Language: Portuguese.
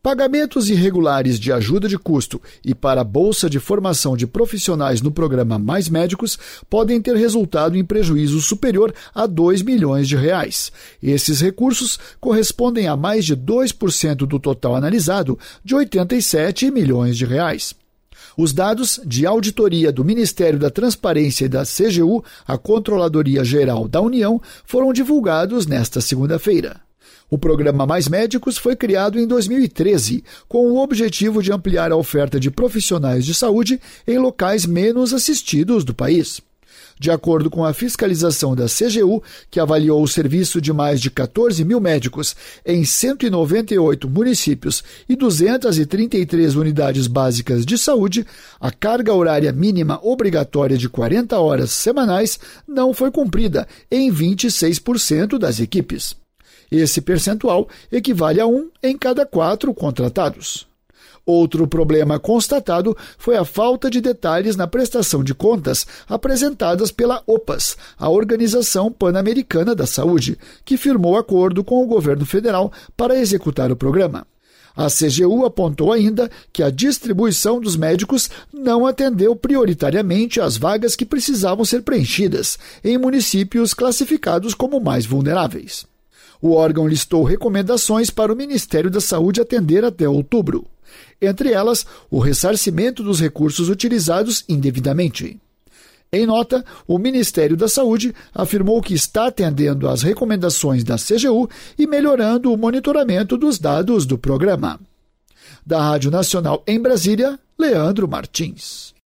Pagamentos irregulares de ajuda de custo e para a Bolsa de Formação de Profissionais no programa Mais Médicos podem ter resultado em prejuízo superior a R$2 milhões. Esses recursos correspondem a mais de 2% do total analisado, de R$87 milhões. Os dados de auditoria do Ministério da Transparência e da CGU, a Controladoria Geral da União, foram divulgados nesta segunda-feira. O programa Mais Médicos foi criado em 2013, com o objetivo de ampliar a oferta de profissionais de saúde em locais menos assistidos do país. De acordo com a fiscalização da CGU, que avaliou o serviço de mais de 14 mil médicos em 198 municípios e 233 unidades básicas de saúde, a carga horária mínima obrigatória de 40 horas semanais não foi cumprida em 26% das equipes. Esse percentual equivale a 1 em cada 4 contratados. Outro problema constatado foi a falta de detalhes na prestação de contas apresentadas pela OPAS, a Organização Pan-Americana da Saúde, que firmou acordo com o governo federal para executar o programa. A CGU apontou ainda que a distribuição dos médicos não atendeu prioritariamente às vagas que precisavam ser preenchidas em municípios classificados como mais vulneráveis. O órgão listou recomendações para o Ministério da Saúde atender até outubro. Entre elas, o ressarcimento dos recursos utilizados indevidamente. Em nota, o Ministério da Saúde afirmou que está atendendo às recomendações da CGU e melhorando o monitoramento dos dados do programa. Da Rádio Nacional em Brasília, Leandro Martins.